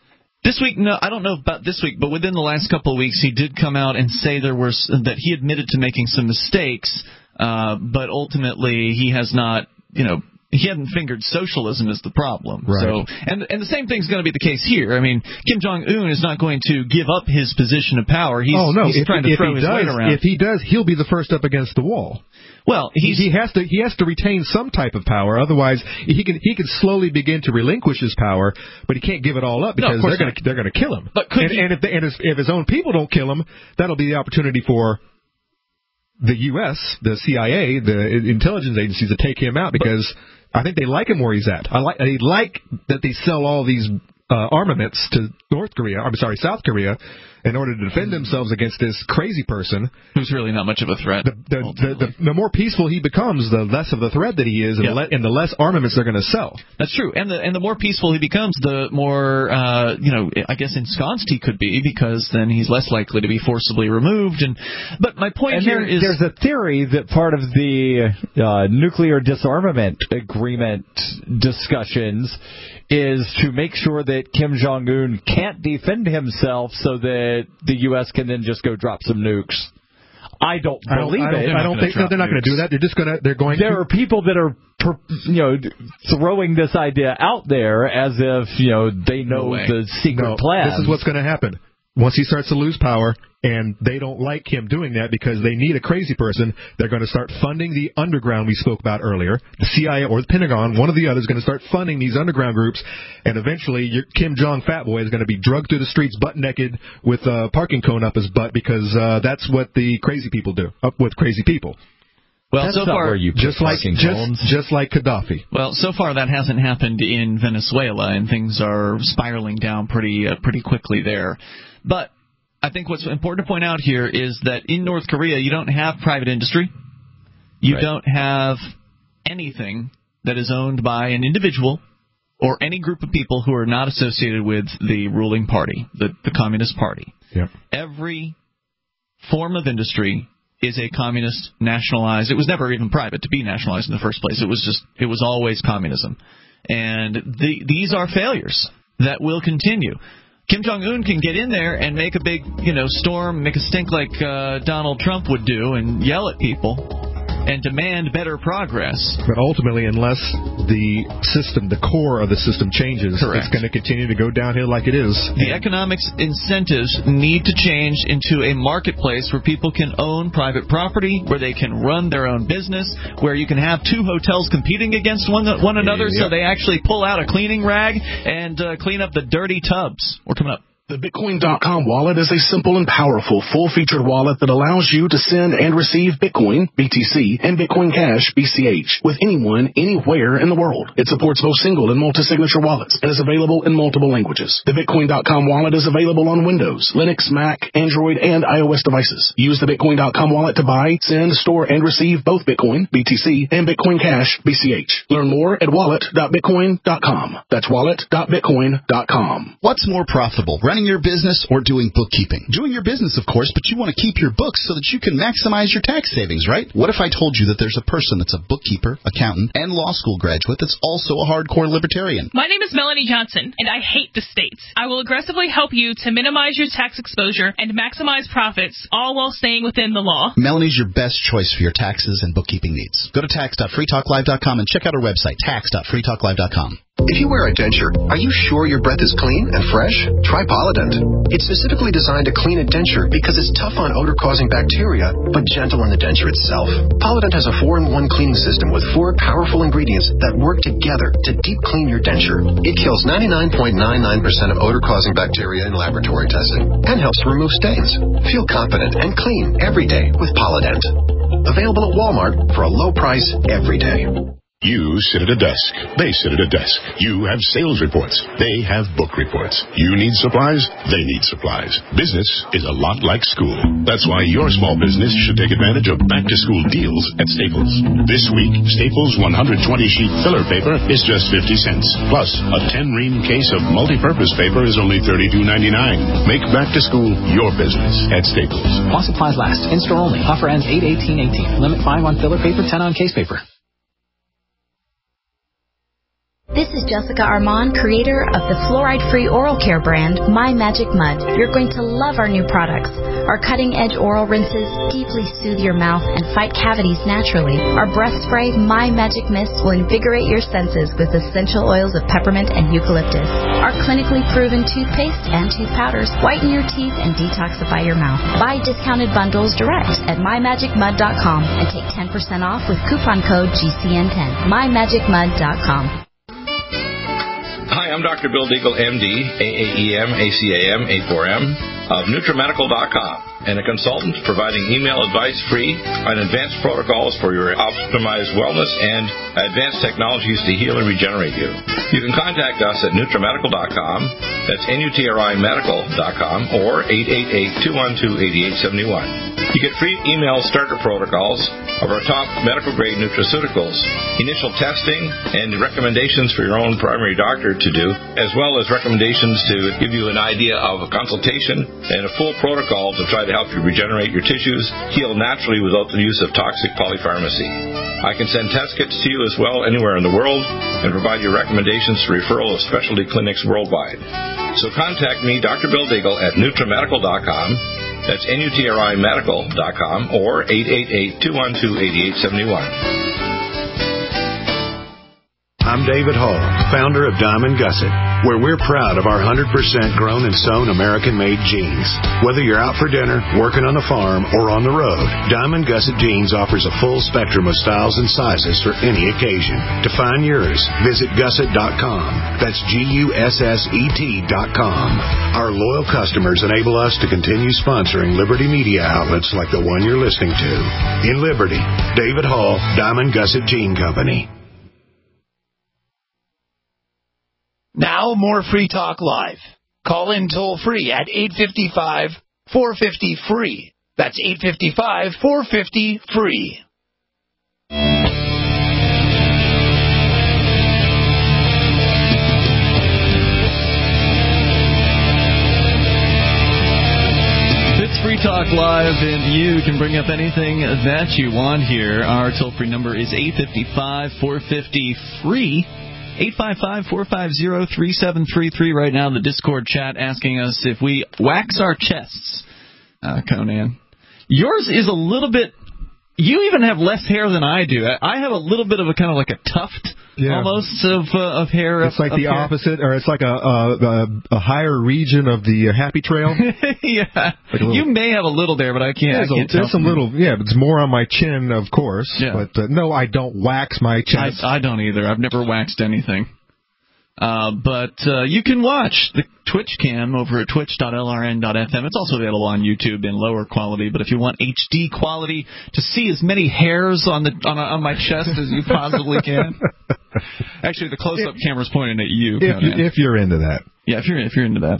This week, no, I don't know about this week, but within the last couple of weeks, he did come out and say there was that he admitted to making some mistakes, uh, but ultimately he has not, you know, he hadn't fingered socialism as the problem. Right. So, and and the same thing's going to be the case here. I mean, Kim Jong-un is not going to give up his position of power. He's, oh no! he's if, trying to if throw he his does, weight around. If he does, he'll be the first up against the wall. Well, he's, he has to he has to retain some type of power. Otherwise, he can he can slowly begin to relinquish his power, but he can't give it all up because no, they're going to they're going to kill him. But could and, he, and if the, and his, if his own people don't kill him, that'll be the opportunity for the U S, the C I A, the intelligence agencies to take him out because but, I think they like him where he's at. I like they like that they sell all these uh, armaments to North Korea. I'm sorry, South Korea, in order to defend themselves against this crazy person who's really not much of a threat. The the, the, the, the more peaceful he becomes, the less of the threat that he is, and, yep. the, le- and the less armaments they're going to sell. That's true, and the and the more peaceful he becomes, the more uh, you know, I guess ensconced he could be, because then he's less likely to be forcibly removed. And but my point and here there, is there's a theory that part of the uh, nuclear disarmament agreement discussions is to make sure that Kim Jong-un can't defend himself so that the U S can then just go drop some nukes. I don't believe I don't, I don't, it. I don't think no, they're not going to do that. They're just going to. They're going. There to, are people that are, you know, throwing this idea out there as if you know they know no the secret no, plan. This is what's going to happen. Once he starts to lose power, and they don't like him doing that because they need a crazy person, they're going to start funding the underground we spoke about earlier. The C I A or the Pentagon, one or the other, is going to start funding these underground groups, and eventually your Kim Jong Fat Boy is going to be drugged through the streets butt naked with a parking cone up his butt because uh, that's what the crazy people do, up with crazy people. Well, That's so not far, where you just like just, just like Gaddafi. Well, so far that hasn't happened in Venezuela, and things are spiraling down pretty uh, pretty quickly there. But I think what's important to point out here is that in North Korea, you don't have private industry. You right. don't have anything that is owned by an individual or any group of people who are not associated with the ruling party, the, the Communist Party. Yep. Every form of industry is a communist nationalized. It was never even private to be nationalized in the first place. It was just, it was always communism. And the, these are failures that will continue. Kim Jong-un can get in there and make a big, you know, storm, make a stink like uh, Donald Trump would do and yell at people and demand better progress. But ultimately, unless the system, the core of the system changes, Correct. It's going to continue to go downhill like it is. The economics incentives need to change into a marketplace where people can own private property, where they can run their own business, where you can have two hotels competing against one, one another, yep. so they actually pull out a cleaning rag and uh, clean up the dirty tubs. We're coming up. The Bitcoin dot com wallet is a simple and powerful, full-featured wallet that allows you to send and receive Bitcoin, B T C, and Bitcoin Cash, B C H, with anyone, anywhere in the world. It supports both single and multi-signature wallets and is available in multiple languages. The Bitcoin dot com wallet is available on Windows, Linux, Mac, Android, and iOS devices. Use the Bitcoin dot com wallet to buy, send, store, and receive both Bitcoin, B T C, and Bitcoin Cash, B C H. Learn more at wallet dot bitcoin dot com. That's wallet dot bitcoin dot com. What's more profitable, running your business or doing bookkeeping? Doing your business, of course, but you want to keep your books so that you can maximize your tax savings, right? What if I told you that there's a person that's a bookkeeper, accountant, and law school graduate that's also a hardcore libertarian? My name is Melanie Johnson, and I hate the states. I will aggressively help you to minimize your tax exposure and maximize profits, all while staying within the law. Melanie's your best choice for your taxes and bookkeeping needs. Go to tax dot free talk live dot com and check out our website, tax dot free talk live dot com. If you wear a denture, are you sure your breath is clean and fresh? Try Polident. It's specifically designed to clean a denture because it's tough on odor-causing bacteria, but gentle on the denture itself. Polident has a four in one cleaning system with four powerful ingredients that work together to deep clean your denture. It kills ninety-nine point nine nine percent of odor-causing bacteria in laboratory testing and helps to remove stains. Feel confident and clean every day with Polident. Available at Walmart for a low price every day. You sit at a desk. They sit at a desk. You have sales reports. They have book reports. You need supplies. They need supplies. Business is a lot like school. That's why your small business should take advantage of back-to-school deals at Staples. This week, Staples one hundred twenty sheet filler paper is just fifty cents. Plus, a ten ream case of multi-purpose paper is only thirty-two ninety-nine. Make back-to-school your business at Staples. While supplies last. In-store only. Offer ends eight eighteen eighteen. Limit five on filler paper, ten on case paper. This is Jessica Armand, creator of the fluoride-free oral care brand, My Magic Mud. You're going to love our new products. Our cutting-edge oral rinses deeply soothe your mouth and fight cavities naturally. Our breath spray, My Magic Mist, will invigorate your senses with essential oils of peppermint and eucalyptus. Our clinically proven toothpaste and tooth powders whiten your teeth and detoxify your mouth. Buy discounted bundles direct at my magic mud dot com and take ten percent off with coupon code G C N ten. my magic mud dot com. Hi, I'm Doctor Bill Deagle, M D, A A E M, A C A M, A four M, of NutriMedical dot com, and a consultant providing email advice free on advanced protocols for your optimized wellness and advanced technologies to heal and regenerate you. You can contact us at NutriMedical dot com, that's N U T R I Medical dot com, or eight eight eight, two one two, eight eight seven one. You get free email starter protocols of our top medical-grade nutraceuticals, initial testing, and recommendations for your own primary doctor to do, as well as recommendations to give you an idea of a consultation and a full protocol to try to help you regenerate your tissues, heal naturally without the use of toxic polypharmacy. I can send test kits to you as well anywhere in the world and provide you recommendations for referral of specialty clinics worldwide. So contact me, Doctor Bill Deagle, at NutriMedical dot com. That's N U T R I Medical dot com or eight eight eight, two one two, eight eight seven one. I'm David Hall, founder of Diamond Gusset, where we're proud of our one hundred percent grown and sewn American-made jeans. Whether you're out for dinner, working on the farm, or on the road, Diamond Gusset Jeans offers a full spectrum of styles and sizes for any occasion. To find yours, visit gusset dot com. That's G U S S E T dot com. Our loyal customers enable us to continue sponsoring Liberty media outlets like the one you're listening to. In Liberty, David Hall, Diamond Gusset Jean Company. Now, more Free Talk Live. Call in toll-free at eight five five, four five zero, free. That's eight five five, four five zero, free. It's Free Talk Live, and you can bring up anything that you want here. Our toll-free number is eight five five, four five zero, free. eight five five, four five zero, three seven three three right now in the Discord chat asking us if we wax our chests. Uh, Conan. Yours is a little bit... You even have less hair than I do. I have a little bit of a kind of like a tuft yeah. almost of uh, of hair. It's like up, the up opposite, or it's like a, a, a higher region of the happy trail. yeah. Like little, you may have a little there, but I can't. There's, I can't a, there's some little, yeah, but it's more on my chin, of course. Yeah. But uh, no, I don't wax my chest. I, I don't either. I've never waxed anything. Uh, but uh, you can watch the Twitch cam over at twitch dot L R N dot F M. It's also available on YouTube in lower quality. But if you want H D quality to see as many hairs on the on, on my chest as you possibly can, actually the close-up camera's pointing at you. If, you, if you're into that. Yeah, if you're if you're into that.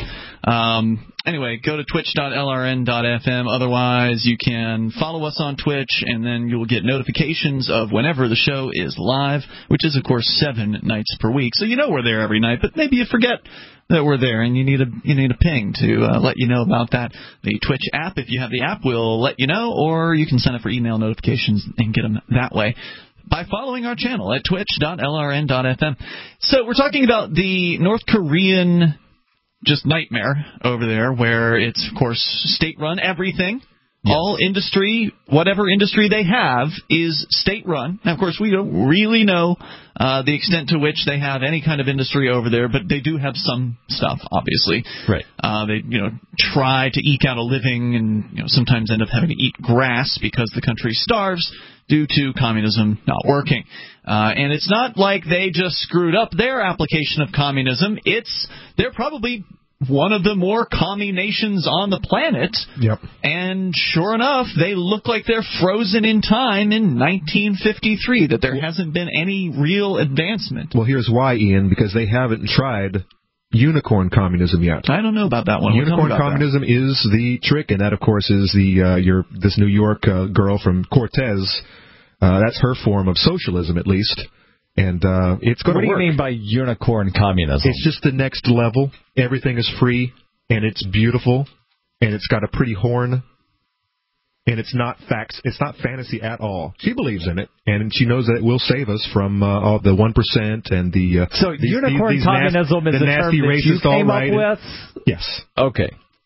Um, anyway, go to twitch dot L R N dot F M. Otherwise, you can follow us on Twitch, and then you'll get notifications of whenever the show is live, which is, of course, seven nights per week. So you know we're there every night, but maybe you forget that we're there, and you need a you need a ping to uh, let you know about that. The Twitch app, if you have the app, will let you know, or you can sign up for email notifications and get them that way by following our channel at twitch dot L R N dot F M. So we're talking about the North Korean just nightmare over there, where it's, of course, state-run everything. Yes. All industry, whatever industry they have, is state-run. Now, of course, we don't really know uh, the extent to which they have any kind of industry over there, but they do have some stuff, obviously. Right. Uh, they, you know, try to eke out a living, and you know, sometimes end up having to eat grass because the country starves due to communism not working. Uh, and it's not like they just screwed up their application of communism. It's they're probably one of the more commie nations on the planet. Yep. And sure enough, they look like they're frozen in time in nineteen fifty-three, that there hasn't been any real advancement. Well, here's why, Ian, because they haven't tried unicorn communism yet. I don't know about that one. Unicorn communism that. is the trick, and that, of course, is the uh, your this New York uh, girl from Cortez. Uh, that's her form of socialism, at least. And uh, it's going to work. What do you mean by unicorn communism? It's just the next level. Everything is free, and it's beautiful, and it's got a pretty horn. And it's not facts. It's not fantasy at all. She believes in it, and she knows that it will save us from uh, all the one percent and the. Uh, so these, unicorn these, these communism nas- is the a term nasty that racist you came all right. up with? Yes. Okay.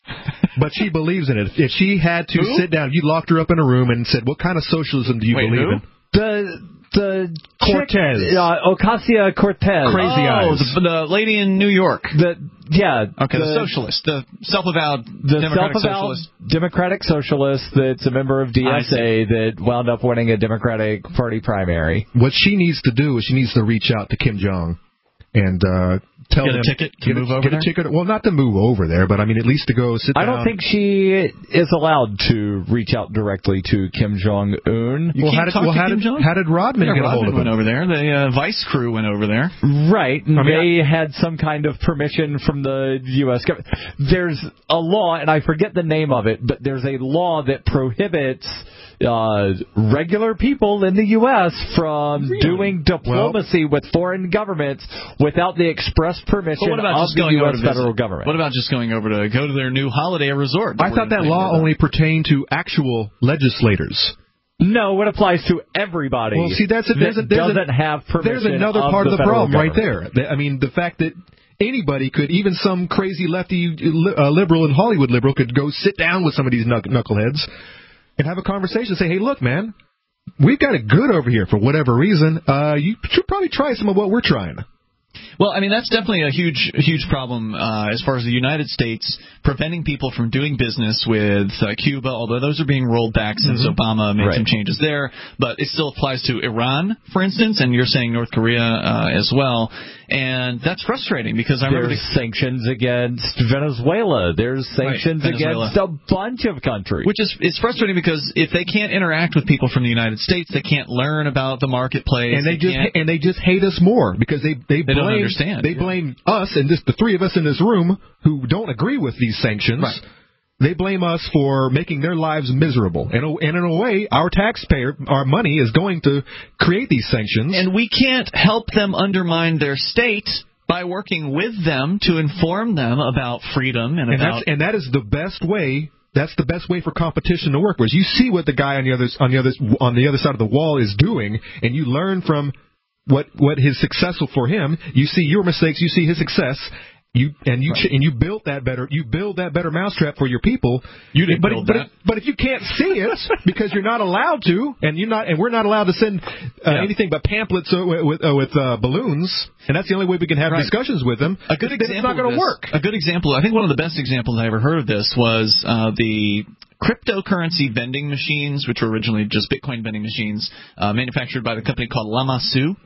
But she believes in it. If she had to Who? sit down, you locked her up in a room and said, "What kind of socialism do you Wait, believe who? in?" The the Cortez, chick, uh, Ocasio-Cortez, crazy oh, eyes. The, the lady in New York. The yeah. Okay, the, the socialist, the self-avowed the Democratic self-avowed socialist. Democratic socialist that's a member of D S A that wound up winning a Democratic Party primary. What she needs to do is she needs to reach out to Kim Jong and uh, tell Get a them ticket to get move a, over get there? a ticket. Well, not to move over there, but I mean at least to go sit I down. don't think she is allowed to reach out directly to Kim Jong Un. You well, can't how did, talk well, to how Kim did, Jong? how did Rodman Yeah, get a hold Rodman of him? went over there. The uh, Vice crew went over there. Right. I mean, they had some kind of permission from the U S government. There's a law, and I forget the name of it, but there's a law that prohibits uh, regular people in the U S from really? doing diplomacy well, with foreign governments without the express permission what about of just the going U S over to federal visit? government. What about just going over to go to their new holiday resort? I thought that law only pertained to actual legislators. No, it applies to everybody. Well, see, that's a, there's a, that there's doesn't a, have permission. There's another of part the of the problem government. right there. I mean, the fact that anybody could, even some crazy lefty uh, liberal and Hollywood liberal, could go sit down with some of these knuck- knuckleheads and have a conversation and say, hey, look, man, we've got it good over here for whatever reason. Uh, you should probably try some of what we're trying. Well, I mean, that's definitely a huge, huge problem uh, as far as the United States preventing people from doing business with uh, Cuba, although those are being rolled back since mm-hmm. Obama made right. some changes there. But it still applies to Iran, for instance, and you're saying North Korea uh, as well. And that's frustrating because I remember... There's the, sanctions against Venezuela. There's sanctions right, Venezuela. against a bunch of countries. Which is it's frustrating because if they can't interact with people from the United States, they can't learn about the marketplace. And they, they just can't, and they just hate us more because they, they, they blame, don't understand. They yeah. blame us and just the three of us in this room who don't agree with these sanctions. Right. They blame us for making their lives miserable. And, and in a way, our taxpayer, our money is going to create these sanctions. And we can't help them undermine their state by working with them to inform them about freedom and, and about... That's, and that is the best way... That's the best way for competition to work. Whereas you see what the guy on the other on the other on the other side of the wall is doing, and you learn from what what is successful for him. You see your mistakes, you see his success, you and you right. and you build that better. You build that better mousetrap for your people. You didn't but build but, that. If, but if you can't see it because you're not allowed to, and you're not, and we're not allowed to send uh, yeah. anything but pamphlets uh, with uh, with uh, balloons, and that's the only way we can have right. discussions with them. A good example. It's not going to work. A good example. I think one of the best examples I ever heard of this was uh, the cryptocurrency vending machines, which were originally just Bitcoin vending machines, uh, manufactured by the company called Lamassu,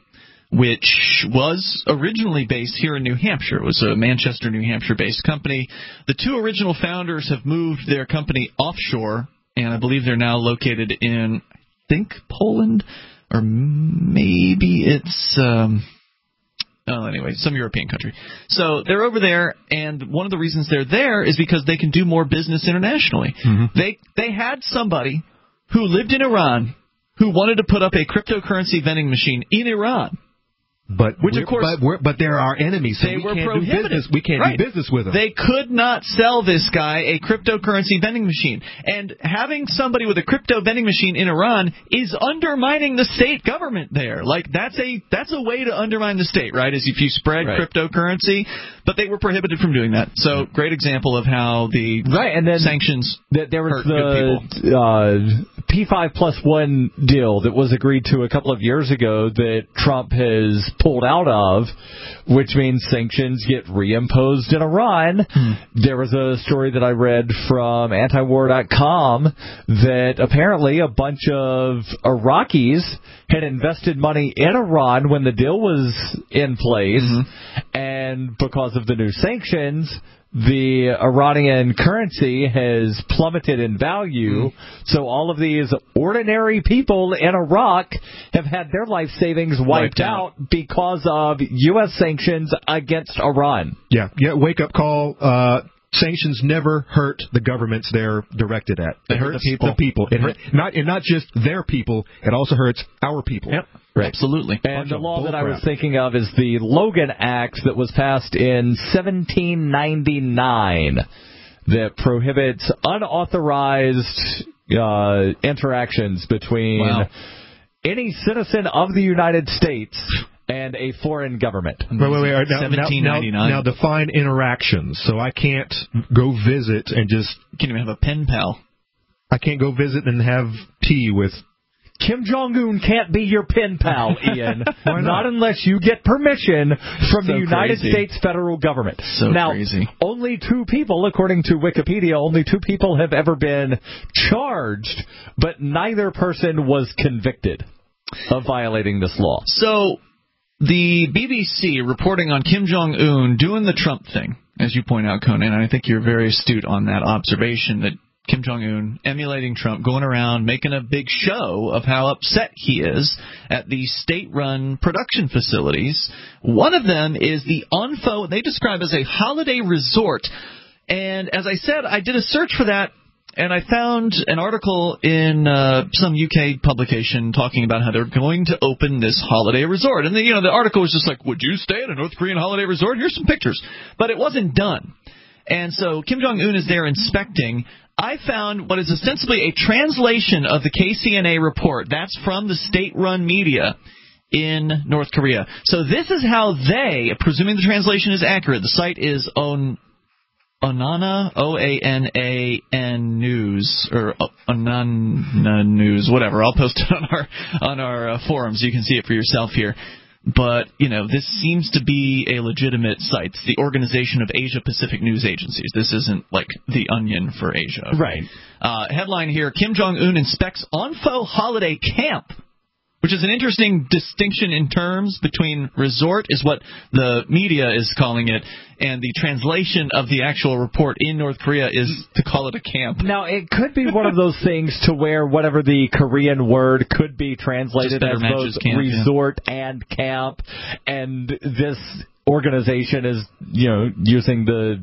which was originally based here in New Hampshire. It was a Manchester, New Hampshire-based company. The two original founders have moved their company offshore, and I believe they're now located in, I think, Poland, or maybe it's... Um, Oh, anyway, some European country. So they're over there, and one of the reasons they're there is because they can do more business internationally. Mm-hmm. They they had somebody who lived in Iran who wanted to put up a cryptocurrency vending machine in Iran. But Which of course, but, we're, but they're our enemies, so they we were can't prohibited. do business. We can't right. do business with them. They could not sell this guy a cryptocurrency vending machine, and having somebody with a crypto vending machine in Iran is undermining the state government there. Like that's a that's a way to undermine the state, right? Is if you spread right. cryptocurrency, but they were prohibited from doing that. So great example of how the right and then sanctions th- there was hurt good people. the uh, P five plus one deal that was agreed to a couple of years ago that Trump has pulled out of, which means sanctions get reimposed in Iran. Hmm. There was a story that I read from antiwar dot com that apparently a bunch of Iraqis had invested money in Iran when the deal was in place, mm-hmm. and because of the new sanctions, the Iranian currency has plummeted in value, mm. so all of these ordinary people in Iraq have had their life savings wiped, wiped out. out because of U S sanctions against Iran. Yeah, yeah. Wake up call. Uh, sanctions never hurt the governments they're directed at. It, it hurts the people. The people. It hurt not and not just their people. It also hurts our people. Yep. Right. Absolutely. And the law that I was thinking of is the Logan Act that was passed in seventeen ninety-nine that prohibits unauthorized uh, interactions between wow. any citizen of the United States and a foreign government. Wait, wait, wait. Now, seventeen ninety-nine. Now, now define interactions. So I can't go visit and just... You can't even have a pen pal. I can't go visit and have tea with... Kim Jong-un can't be your pen pal, Ian. Why not? Not unless you get permission from so the United crazy. States federal government. So now, crazy. Only two people, according to Wikipedia, only two people have ever been charged, but neither person was convicted of violating this law. So, the B B C reporting on Kim Jong-un doing the Trump thing, as you point out, Conan, and I think you're very astute on that observation that Kim Jong-un emulating Trump, going around making a big show of how upset he is at the state-run production facilities. One of them is the Onfo, they describe as a holiday resort. And as I said, I did a search for that, and I found an article in uh, some U K publication talking about how they're going to open this holiday resort. And the, you know, the article was just like, would you stay at a North Korean holiday resort? Here's some pictures. But it wasn't done. And so Kim Jong-un is there inspecting. I found what is ostensibly a translation of the K C N A report. That's from the state-run media in North Korea. So this is how they, presuming the translation is accurate, the site is on Onana, O A N A N News, or Onana News, whatever. I'll post it on our on our uh, forums. You can see it for yourself here. But, you know, this seems to be a legitimate site. It's the Organization of Asia-Pacific News Agencies. This isn't like The Onion for Asia. Okay? Right. Uh, headline here, Kim Jong-un inspects Onfo holiday camp, which is an interesting distinction in terms between resort, is what the media is calling it, and the translation of the actual report in North Korea is to call it a camp. Now, it could be one of those things to where whatever the Korean word could be translated as both camp, resort yeah. and camp, and this organization is, you know, using the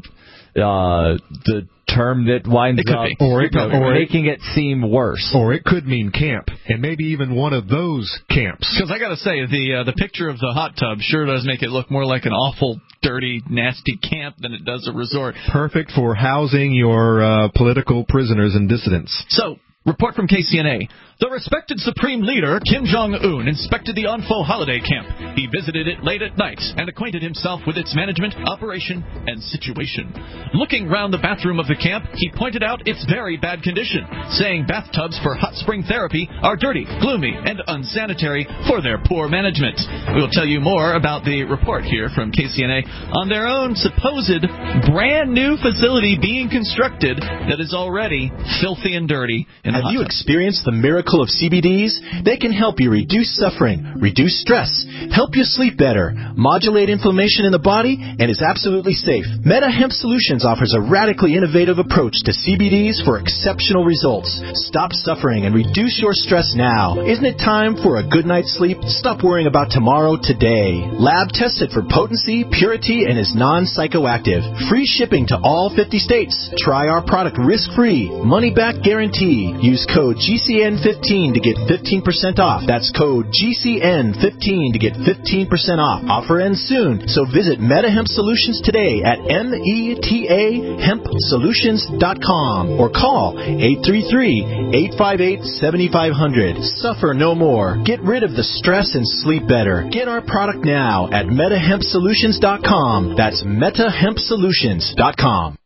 uh, the term that winds it up or it, or making it, it seem worse. Or it could mean camp, and maybe even one of those camps. Because I got to say, the uh, the picture of the hot tub sure does make it look more like an awful, dirty, nasty camp than it does a resort. Perfect for housing your uh, political prisoners and dissidents. So, report from K C N A. The respected supreme leader, Kim Jong-un, inspected the Onfo holiday camp. He visited it late at night and acquainted himself with its management, operation, and situation. Looking round the bathroom of the camp, he pointed out its very bad condition, saying bathtubs for hot spring therapy are dirty, gloomy, and unsanitary for their poor management. We will tell you more about the report here from K C N A on their own supposed brand new facility being constructed that is already filthy and dirty. In Have you experienced the miracle of C B Ds? They can help you reduce suffering, reduce stress, help you sleep better, modulate inflammation in the body, and is absolutely safe. Meta Hemp Solutions offers a radically innovative approach to C B Ds for exceptional results. Stop suffering and reduce your stress now. Isn't it time for a good night's sleep? Stop worrying about tomorrow today. Lab tested for potency, purity, and is non-psychoactive. Free shipping to all fifty states. Try our product risk-free, money-back guarantee. Use code G C N fifteen to get fifteen percent off. That's code G C N fifteen to get fifteen percent off. Offer ends soon, so visit Meta Hemp Solutions today at M E T A hemp solutions dot com or call eight three three, eight five eight, seven five zero zero. Suffer no more. Get rid of the stress and sleep better. Get our product now at meta hemp solutions dot com. That's meta hemp solutions dot com.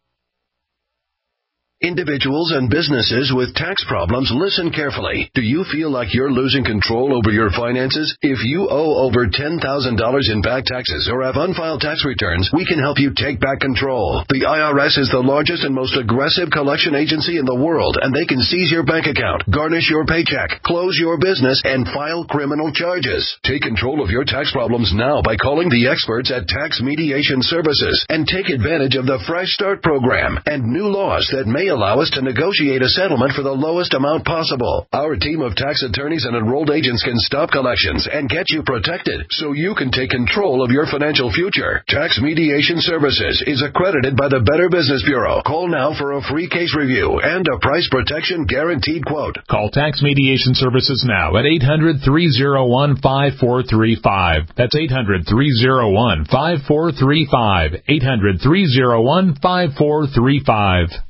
Individuals and businesses with tax problems, listen carefully. Do you feel like you're losing control over your finances? If you owe over ten thousand dollars in back taxes or have unfiled tax returns, we can help you take back control. The I R S is the largest and most aggressive collection agency in the world, and they can seize your bank account, garnish your paycheck, close your business, and file criminal charges. Take control of your tax problems now by calling the experts at Tax Mediation Services and take advantage of the Fresh Start program and new laws that may allow us to negotiate a settlement for the lowest amount possible. Our team of tax attorneys and enrolled agents can stop collections and get you protected so you can take control of your financial future. Tax Mediation Services is accredited by the Better Business Bureau. Call now for a free case review and a price protection guaranteed quote. Call Tax Mediation Services now at eight hundred, three oh one, five four three five. That's eight hundred, three oh one, five four three five. eight hundred, three oh one, five four three five.